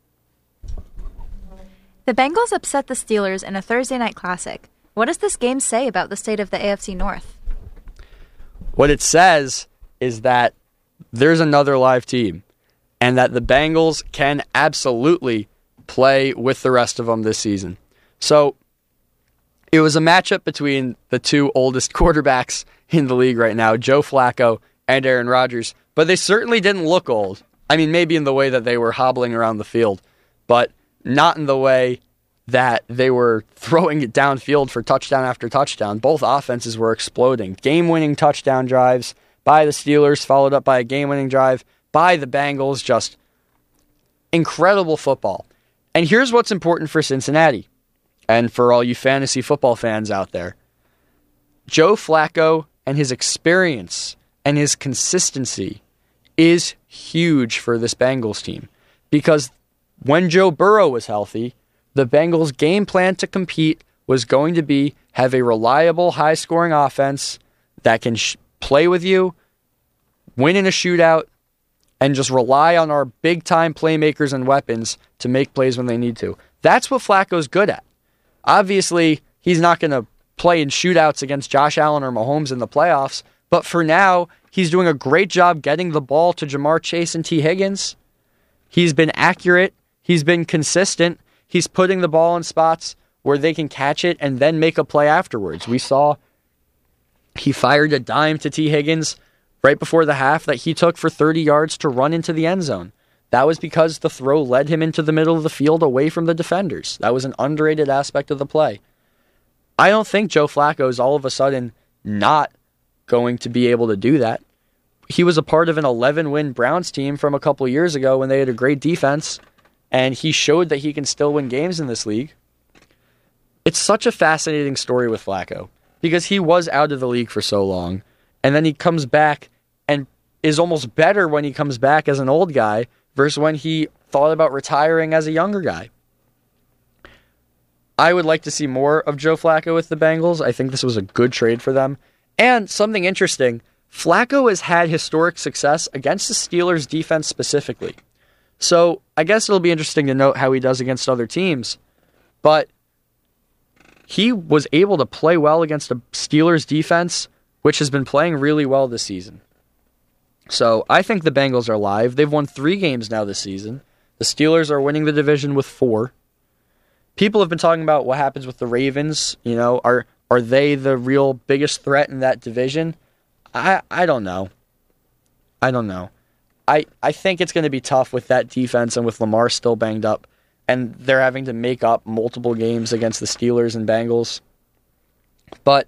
The Bengals upset the Steelers in a Thursday night classic. What does this game say about the state of the A F C North? What it says is that there's another live team, and that the Bengals can absolutely play with the rest of them this season. So, it was a matchup between the two oldest quarterbacks in the league right now, Joe Flacco and Aaron Rodgers, but they certainly didn't look old. I mean, maybe in the way that they were hobbling around the field, but not in the way that they were throwing it downfield for touchdown after touchdown. Both offenses were exploding. Game-winning touchdown drives by the Steelers, followed up by a game-winning drive by the Bengals. Just incredible football. And here's what's important for Cincinnati, and for all you fantasy football fans out there. Joe Flacco and his experience and his consistency is huge for this Bengals team. Because when Joe Burrow was healthy, the Bengals' game plan to compete was going to be have a reliable, high-scoring offense that can sh- play with you, win in a shootout, and just rely on our big-time playmakers and weapons to make plays when they need to. That's what Flacco's good at. Obviously, he's not going to play in shootouts against Josh Allen or Mahomes in the playoffs, but for now, He's doing a great job getting the ball to Jamar Chase and T. Higgins. He's been accurate. He's been consistent. He's putting the ball in spots where they can catch it and then make a play afterwards. We saw he fired a dime to T. Higgins right before the half that he took for thirty yards to run into the end zone. That was because the throw led him into the middle of the field away from the defenders. That was an underrated aspect of the play. I don't think Joe Flacco is all of a sudden not going to be able to do that. He was a part of an eleven-win Browns team from a couple years ago when they had a great defense, and he showed that he can still win games in this league. It's such a fascinating story with Flacco because he was out of the league for so long, and then he comes back and is almost better when he comes back as an old guy versus when he thought about retiring as a younger guy. I would like to see more of Joe Flacco with the Bengals. I think this was a good trade for them. And something interesting, Flacco has had historic success against the Steelers' defense specifically. So I guess it'll be interesting to note how he does against other teams. But he was able to play well against a Steelers defense, which has been playing really well this season. So I think the Bengals are live. They've won three games now this season. The Steelers are winning the division with four. People have been talking about what happens with the Ravens. You know, are are they the real biggest threat in that division? I I don't know. I don't know. I, I think it's going to be tough with that defense and with Lamar still banged up. And they're having to make up multiple games against the Steelers and Bengals. But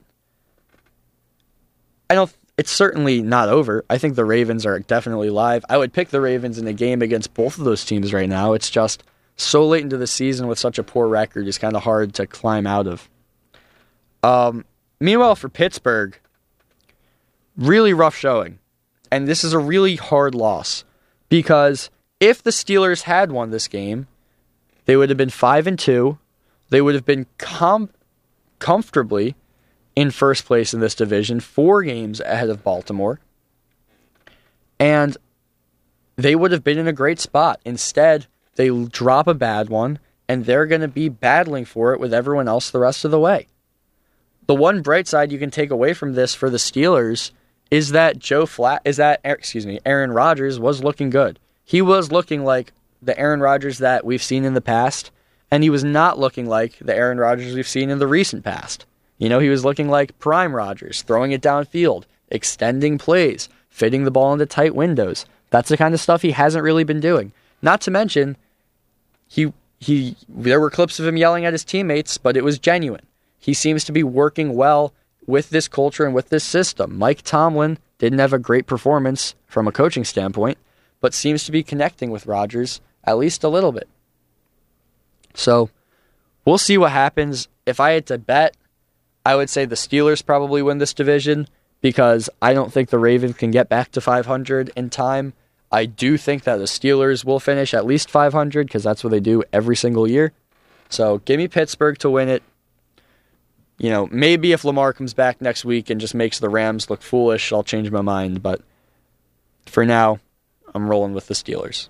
I don't. It's certainly not over. I think the Ravens are definitely live. I would pick the Ravens in a game against both of those teams right now. It's just so late into the season with such a poor record is kind of hard to climb out of. Um, meanwhile, for Pittsburgh, really rough showing. And this is a really hard loss because if the Steelers had won this game, they would have been five and two. They would have been com- comfortably in first place in this division, four games ahead of Baltimore. And they would have been in a great spot. Instead, they drop a bad one, and they're going to be battling for it with everyone else the rest of the way. The one bright side you can take away from this for the Steelers is that Joe Flat is that excuse me, Aaron Rodgers was looking good. He was looking like the Aaron Rodgers that we've seen in the past, and he was not looking like the Aaron Rodgers we've seen in the recent past. You know, he was looking like prime Rodgers, throwing it downfield, extending plays, fitting the ball into tight windows. That's the kind of stuff he hasn't really been doing. Not to mention, he he there were clips of him yelling at his teammates, but it was genuine. He seems to be working well with this culture and with this system. Mike Tomlin didn't have a great performance from a coaching standpoint, but seems to be connecting with Rodgers at least a little bit. So we'll see what happens. If I had to bet, I would say the Steelers probably win this division because I don't think the Ravens can get back to five hundred in time. I do think that the Steelers will finish at least five hundred because that's what they do every single year. So give me Pittsburgh to win it. You know, maybe if Lamar comes back next week and just makes the Rams look foolish, I'll change my mind. But for now, I'm rolling with the Steelers.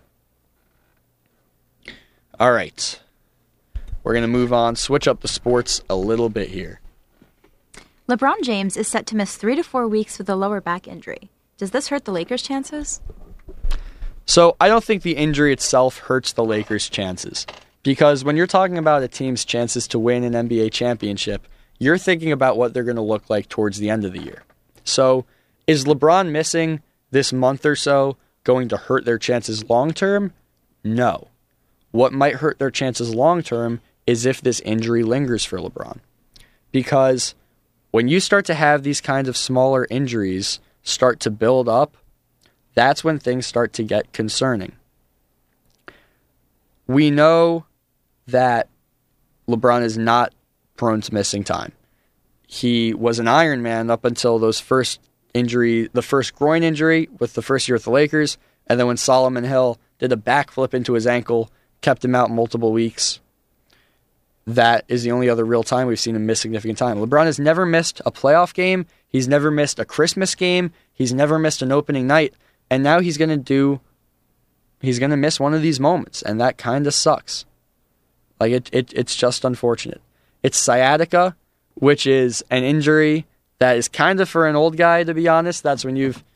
All right. We're going to move on, switch up the sports a little bit here. LeBron James is set to miss three to four weeks with a lower back injury. Does this hurt the Lakers' chances? So I don't think the injury itself hurts the Lakers' chances. Because when you're talking about a team's chances to win an N B A championship, you're thinking about what they're going to look like towards the end of the year. So is LeBron missing this month or so going to hurt their chances long term? No. What might hurt their chances long term is if this injury lingers for LeBron. Because when you start to have these kinds of smaller injuries start to build up, that's when things start to get concerning. We know that LeBron is not prone to missing time. He was an Iron Man up until those first injury, the first groin injury with the first year with the Lakers, and then when Solomon Hill did a backflip into his ankle, kept him out multiple weeks. That is the only other real time we've seen him miss significant time. LeBron has never missed a playoff game. He's never missed a Christmas game. He's never missed an opening night. And now he's going to do, he's going to miss one of these moments. And that kind of sucks. Like, it, it, it's just unfortunate. It's sciatica, which is an injury that is kind of for an old guy, to be honest. That's when you've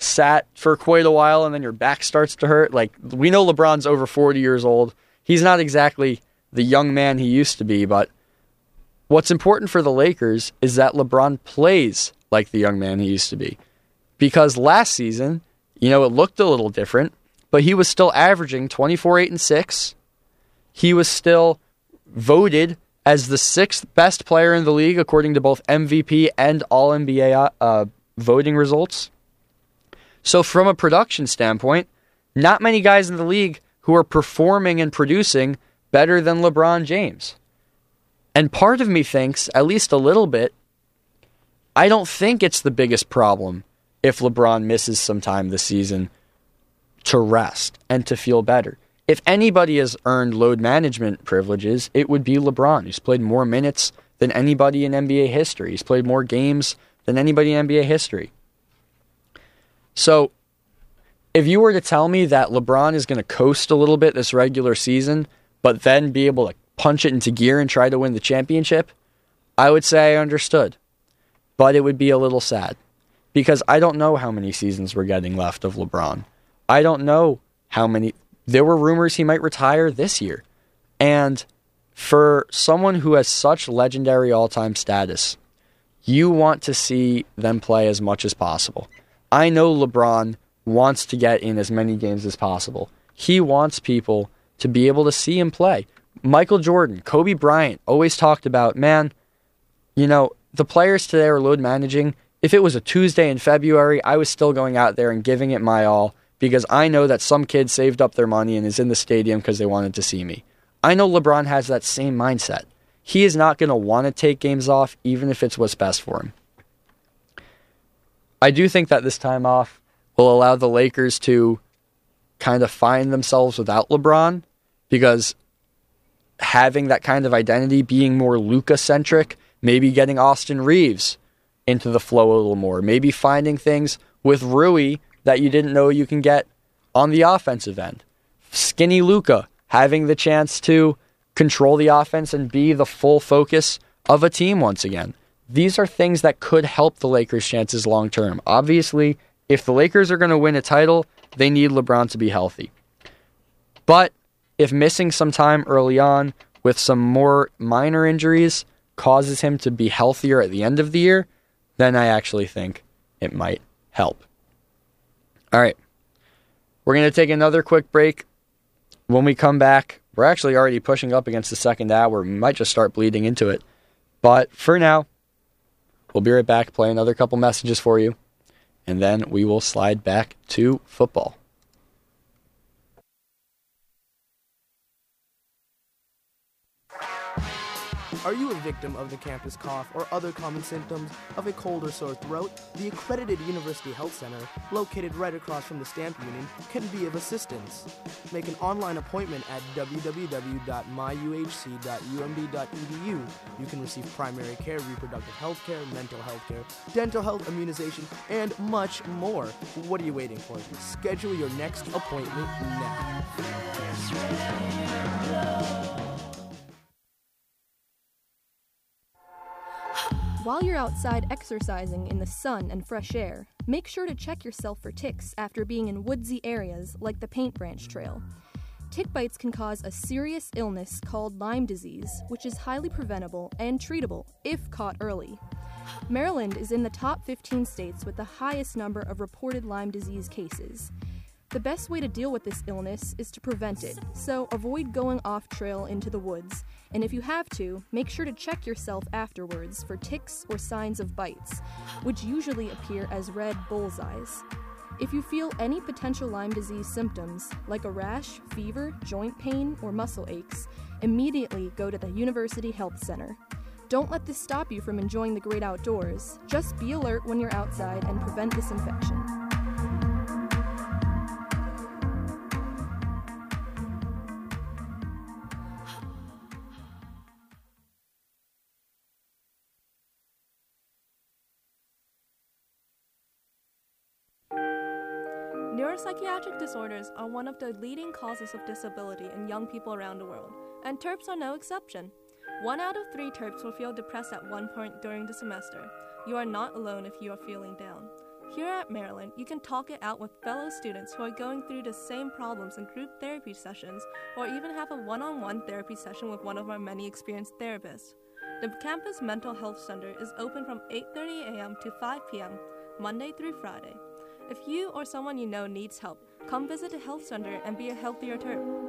sat for quite a while and then your back starts to hurt. Like, we know LeBron's over forty years old. He's not exactly the young man he used to be, but what's important for the Lakers is that LeBron plays like the young man he used to be. Because last season, you know, it looked a little different, but he was still averaging twenty-four, eight, and six. He was still voted as the sixth best player in the league, according to both M V P and All N B A uh, voting results. So from a production standpoint, not many guys in the league who are performing and producing better than LeBron James. And part of me thinks, at least a little bit, I don't think it's the biggest problem if LeBron misses some time this season to rest and to feel better. If anybody has earned load management privileges, it would be LeBron. He's played more minutes than anybody in N B A history. He's played more games than anybody in N B A history. So, if you were to tell me that LeBron is going to coast a little bit this regular season, but then be able to punch it into gear and try to win the championship, I would say I understood. But it would be a little sad. Because I don't know how many seasons we're getting left of LeBron. I don't know how many... There were rumors he might retire this year. And for someone who has such legendary all-time status, you want to see them play as much as possible. I know LeBron wants to get in as many games as possible. He wants people to be able to see him play. Michael Jordan, Kobe Bryant always talked about, man, you know, the players today are load managing. If it was a Tuesday in February, I was still going out there and giving it my all because I know that some kid saved up their money and is in the stadium because they wanted to see me. I know LeBron has that same mindset. He is not going to want to take games off, even if it's what's best for him. I do think that this time off will allow the Lakers to kind of find themselves without LeBron, because having that kind of identity, being more Luka-centric, maybe getting Austin Reeves into the flow a little more, maybe finding things with Rui that you didn't know you can get on the offensive end. Skinny Luka having the chance to control the offense and be the full focus of a team once again. These are things that could help the Lakers' chances long term. Obviously, if the Lakers are going to win a title, they need LeBron to be healthy. But if missing some time early on with some more minor injuries causes him to be healthier at the end of the year, then I actually think it might help. All right. We're going to take another quick break. When we come back, we're actually already pushing up against the second hour. We might just start bleeding into it. But for now, we'll be right back, play another couple messages for you, and then we will slide back to football. Are you a victim of the campus cough or other common symptoms of a cold or sore throat? The accredited University Health Center, located right across from the Stamp Union, can be of assistance. Make an online appointment at w w w dot my u h c dot u m b dot e d u. You can receive primary care, reproductive health care, mental health care, dental health, immunization, and much more. What are you waiting for? Schedule your next appointment now. While you're outside exercising in the sun and fresh air, make sure to check yourself for ticks after being in woodsy areas like the Paint Branch Trail. Tick bites can cause a serious illness called Lyme disease, which is highly preventable and treatable if caught early. Maryland is in the top fifteen states with the highest number of reported Lyme disease cases. The best way to deal with this illness is to prevent it, so avoid going off trail into the woods, and if you have to, make sure to check yourself afterwards for ticks or signs of bites, which usually appear as red bullseyes. If you feel any potential Lyme disease symptoms, like a rash, fever, joint pain, or muscle aches, immediately go to the University Health Center. Don't let this stop you from enjoying the great outdoors. Just be alert when you're outside and prevent this infection. Neuropsychiatric disorders are one of the leading causes of disability in young people around the world, and Terps are no exception. One out of three Terps will feel depressed at one point during the semester. You are not alone if you are feeling down. Here at Maryland, you can talk it out with fellow students who are going through the same problems in group therapy sessions, or even have a one-on-one therapy session with one of our many experienced therapists. The campus mental health center is open from eight thirty a.m. to five p.m., Monday through Friday. If you or someone you know needs help, come visit the health center and be a healthier Terp.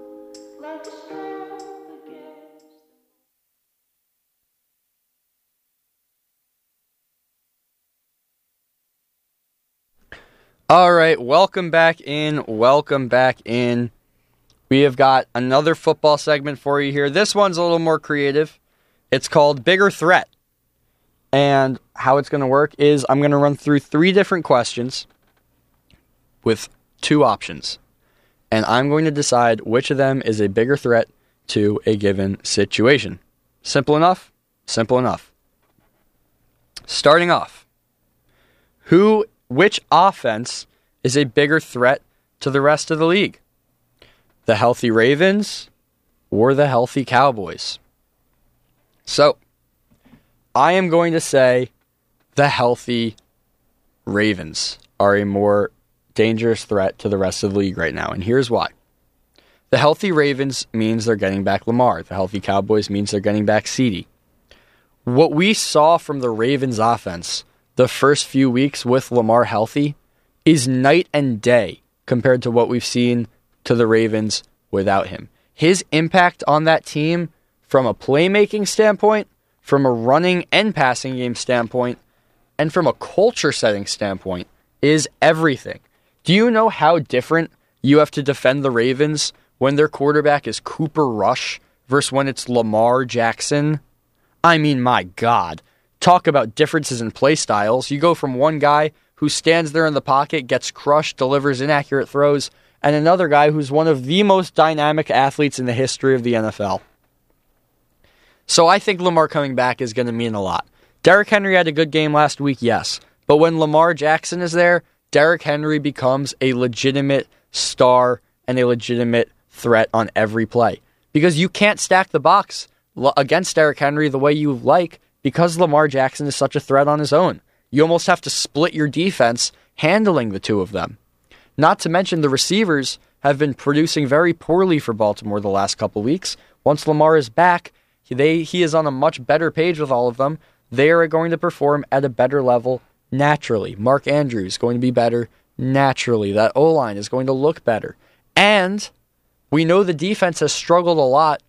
All right, welcome back in, welcome back in. We have got another football segment for you here. This one's a little more creative. It's called Bigger Threat. And how it's going to work is I'm going to run through three different questions with two options. And I'm going to decide which of them is a bigger threat to a given situation. Simple enough? Simple enough. Starting off, who, which offense is a bigger threat to the rest of the league? The healthy Ravens or the healthy Cowboys? So, I am going to say the healthy Ravens are a more dangerous threat to the rest of the league right now, and here's why. The healthy Ravens means they're getting back Lamar. The healthy Cowboys means they're getting back CeeDee. What we saw from the Ravens offense the first few weeks with Lamar healthy is night and day compared to what we've seen to the Ravens without him. His impact on that team from a playmaking standpoint, from a running and passing game standpoint, and from a culture setting standpoint is everything. Do you know how different you have to defend the Ravens when their quarterback is Cooper Rush versus when it's Lamar Jackson? I mean, my God. Talk about differences in play styles. You go from one guy who stands there in the pocket, gets crushed, delivers inaccurate throws, and another guy who's one of the most dynamic athletes in the history of the N F L. So I think Lamar coming back is going to mean a lot. Derrick Henry had a good game last week, yes. But when Lamar Jackson is there, Derrick Henry becomes a legitimate star and a legitimate threat on every play. Because you can't stack the box against Derrick Henry the way you like because Lamar Jackson is such a threat on his own. You almost have to split your defense handling the two of them. Not to mention the receivers have been producing very poorly for Baltimore the last couple weeks. Once Lamar is back, they he is on a much better page with all of them. They are going to perform at a better level naturally. Mark Andrews is going to be better naturally. That O-line is going to look better. And we know the defense has struggled a lot.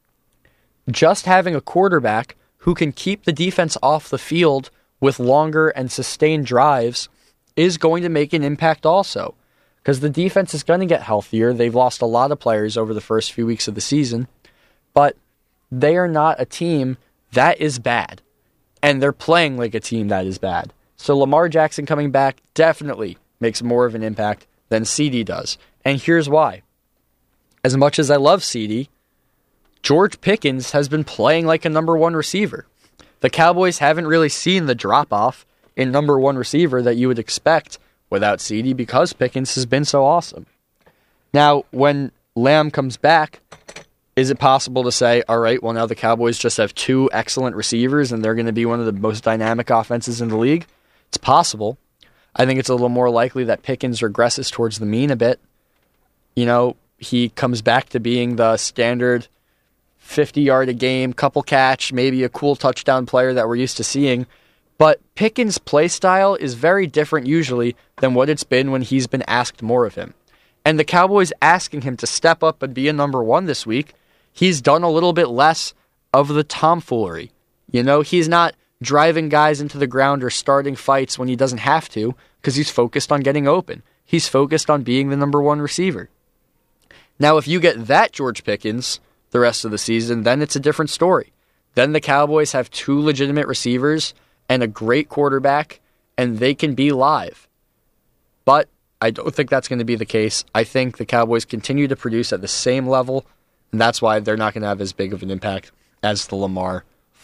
Just having a quarterback who can keep the defense off the field with longer and sustained drives is going to make an impact also. Because the defense is going to get healthier. They've lost a lot of players over the first few weeks of the season. But they are not a team that is bad. And they're playing like a team that is bad. So Lamar Jackson coming back definitely makes more of an impact than CeeDee does. And here's why. As much as I love CeeDee, George Pickens has been playing like a number one receiver. The Cowboys haven't really seen the drop-off in number one receiver that you would expect without CeeDee because Pickens has been so awesome. Now, when Lamb comes back, is it possible to say, all right, well, now the Cowboys just have two excellent receivers and they're going to be one of the most dynamic offenses in the league? It's possible. I think it's a little more likely that Pickens regresses towards the mean a bit. You know, he comes back to being the standard fifty-yard a game, couple catch, maybe a cool touchdown player that we're used to seeing. But Pickens' play style is very different usually than what it's been when he's been asked more of him. And the Cowboys asking him to step up and be a number one this week, he's done a little bit less of the tomfoolery. You know, he's not driving guys into the ground or starting fights when he doesn't have to because he's focused on getting open. He's focused on being the number one receiver. Now, if you get that George Pickens the rest of the season, then it's a different story. Then the Cowboys have two legitimate receivers and a great quarterback, and they can be live. But I don't think that's going to be the case. I think the Cowboys continue to produce at the same level, and that's why they're not going to have as big of an impact as the Lamar